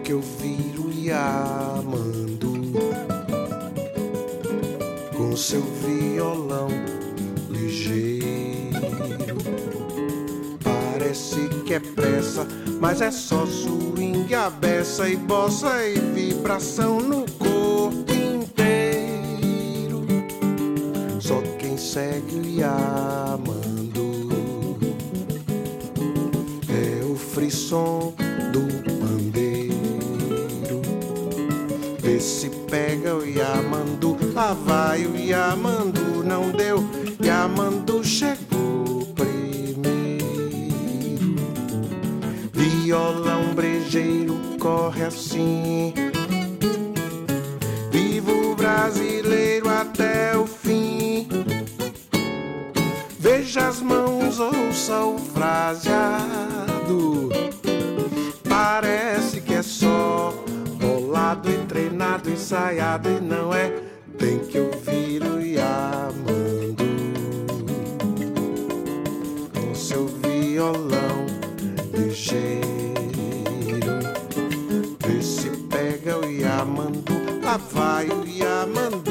que ouvir o Yamandu com seu violão ligeiro. Parece que é pressa, mas é só swing, a beça e bossa e vibração no corpo inteiro. Só quem segue o Yamandu é o frisson do pandeiro. Vê se pega o Yamandu, lá vai o Yamandu, não deu, Yamandu chegou primeiro. Violão brejeiro corre assim, viva o brasileiro até o fim. Veja as mãos, ouça o fraseado, parece que é só rolado e treinado, ensaiado, e não é. Tem que ouvir o Yamandu com seu violão ligeiro. Vê se pega o Yamandu, lá vai o Yamandu.